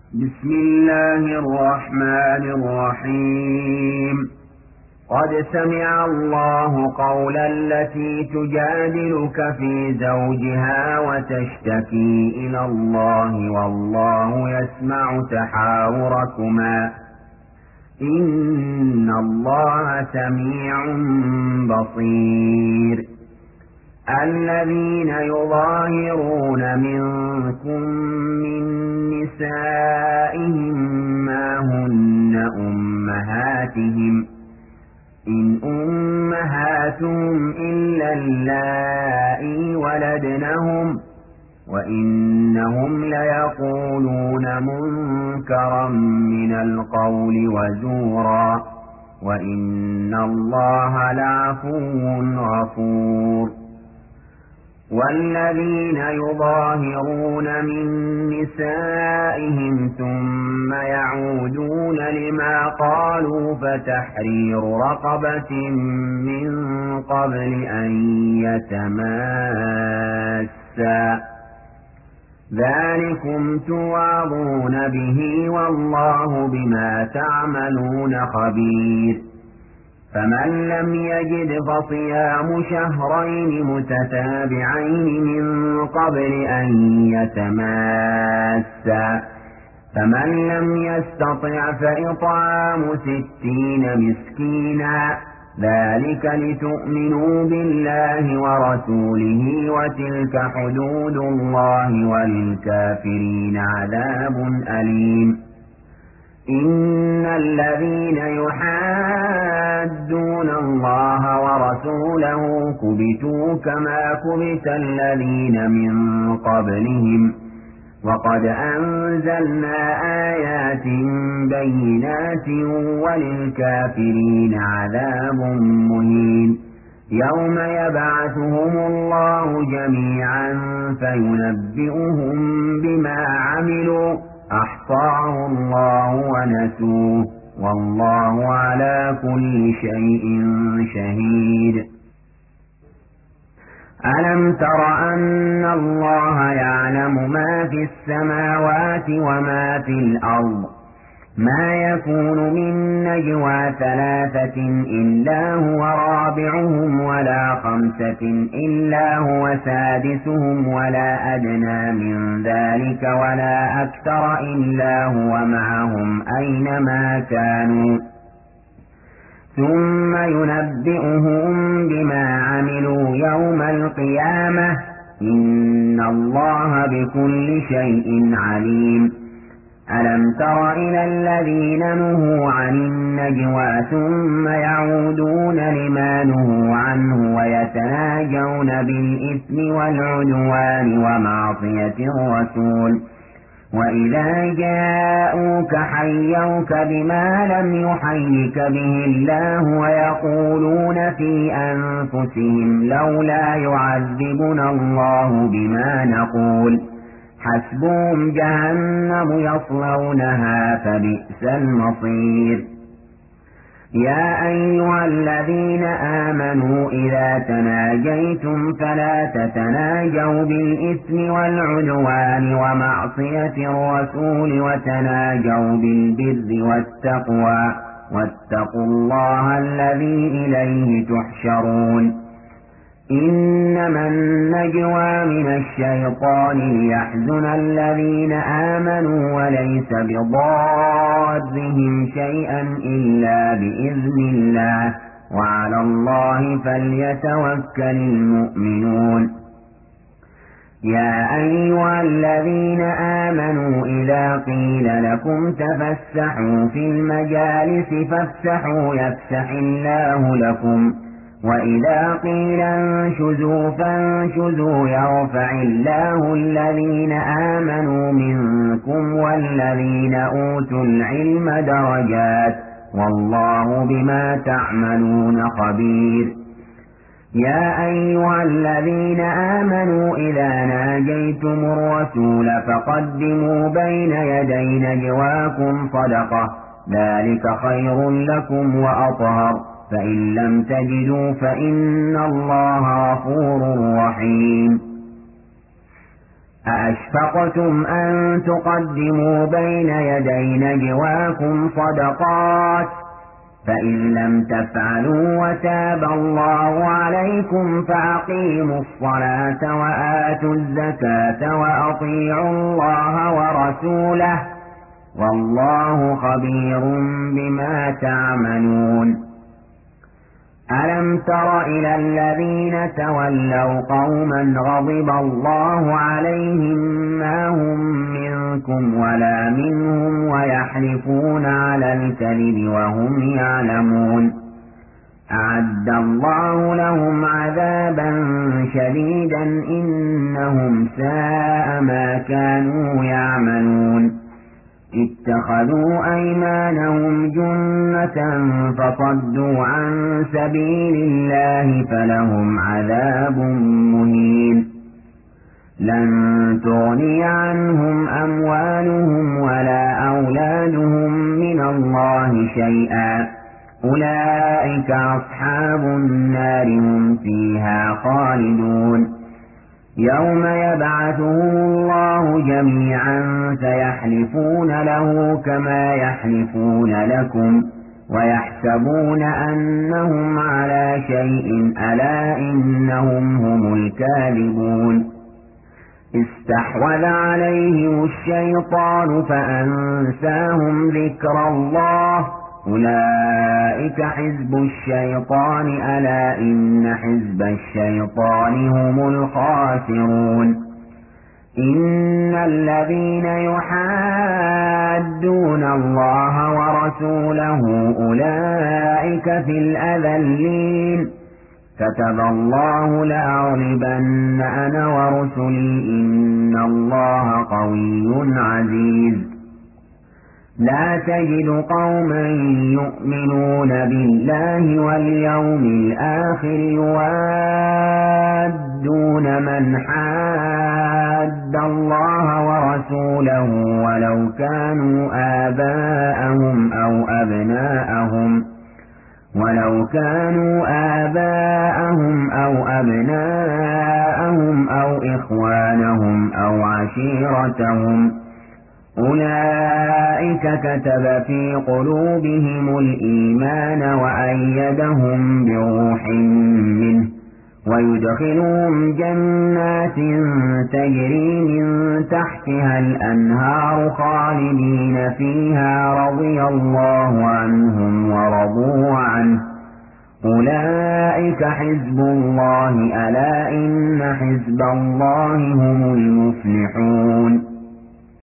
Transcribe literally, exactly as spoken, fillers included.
بسم الله الرحمن الرحيم قد سمع الله قول التي تجادلك في زوجها وتشتكي إلى الله والله يسمع تحاوركما إن الله سميع بصير الذين يظاهرون منكم من نسائهم ما هن أمهاتهم إن أمهاتهم إلا اللائي ولدنهم وإنهم ليقولون منكرا من القول وزورا وإن الله لعفو غفور والذين يظاهرون من نسائهم ثم يعودون لما قالوا فتحرير رقبة من قبل أن يتماسا ذلكم توعظون به والله بما تعملون خبير فمن لم يجد فصيام شهرين متتابعين من قبل أن يتماسا فمن لم يستطع فإطعام ستين مسكينا ذلك لتؤمنوا بالله ورسوله وتلك حدود الله وللكافرين عذاب أليم إن الذين يحادون الله ورسوله كبتوا كما كبت الذين من قبلهم وقد أنزلنا آيات بينات وللكافرين عذاب مهين يوم يبعثهم الله جميعا فينبئهم بما عملوا أحصاه الله ونسوه والله على كل شيء شهيد ألم تر أن الله يعلم ما في السماوات وما في الأرض ما يكون من نجوى ثلاثة إلا هو رابعهم ولا خمسة إلا هو سادسهم ولا أدنى من ذلك ولا أكثر إلا هو معهم أينما كانوا ثم ينبئهم بما عملوا يوم القيامة إن الله بكل شيء عليم ألم تر إلى الذين نهوا عن النجوى ثم يعودون لما نهوا عنه ويتناجون بالإثم والعدوان ومعصية الرسول وإذا جاءوك حيوك بما لم يحيك به الله ويقولون في أنفسهم لولا يعذبنا الله بما نقول حسبهم جهنم يصلونها فبئس المصير يا أيها الذين آمنوا إذا تناجيتم فلا تتناجوا بالإثم والعدوان ومعصية الرسول وتناجوا بالبر والتقوى واتقوا الله الذي إليه تحشرون إنما النجوى من الشيطان ليحزن الذين آمنوا وليس بضارهم شيئا إلا بإذن الله وعلى الله فليتوكل المؤمنون يا أيها الذين آمنوا إذا قيل لكم تفسحوا في المجالس فافسحوا يفسح الله لكم وإذا قيل انشزوا فانشزوا يرفع الله الذين آمنوا منكم والذين أوتوا العلم درجات والله بما تعملون خبير يا أيها الذين آمنوا إذا ناجيتم الرسول فقدموا بين يدي نجواكم صدقة ذلك خير لكم وأطهر فإن لم تجدوا فإن الله غفور رحيم أأشفقتم أن تقدموا بين يدي نجواكم صدقات فإن لم تفعلوا وتاب الله عليكم فأقيموا الصلاة وآتوا الزكاة وأطيعوا الله ورسوله والله خبير بما تعملون. ألم تر إلى الذين تولوا قوما غضب الله عليهم ما هم منكم ولا منهم ويحلفون على الكذب وهم يعلمون أعد الله لهم عذابا شديدا إنهم ساء ما كانوا يعملون. اتخذوا أيمانهم جنة فصدوا عن سبيل الله فلهم عذاب مهين. لن تغني عنهم أموالهم ولا أولادهم من الله شيئا أولئك أصحاب النار هم فيها خالدون. يوم يبعثهم الله جميعا فيحلفون له كما يحلفون لكم ويحسبون أنهم على شيء ألا إنهم هم الكاذبون. استحوذ عليهم الشيطان فأنساهم ذكر الله أولئك حزب الشيطان ألا إن حزب الشيطان هم الخاسرون. إن الذين يحادون الله ورسوله أولئك في الأذلين كتب الله لأغلبن أنا ورسلي إن الله قوي عزيز. لا تجد قوما يؤمنون بالله واليوم الآخر يوادون من حاد الله ورسوله ولو كانوا آباءهم أو أبناءهم ولو كانوا آباءهم أو أبناءهم أو إخوانهم أو عشيرتهم أولئك كتب في قلوبهم الإيمان وأيدهم بروح منه ويدخلهم جنات تجري من تحتها الأنهار خالدين فيها رضي الله عنهم ورضوا عنه أولئك حزب الله ألا إن حزب الله هم المفلحون.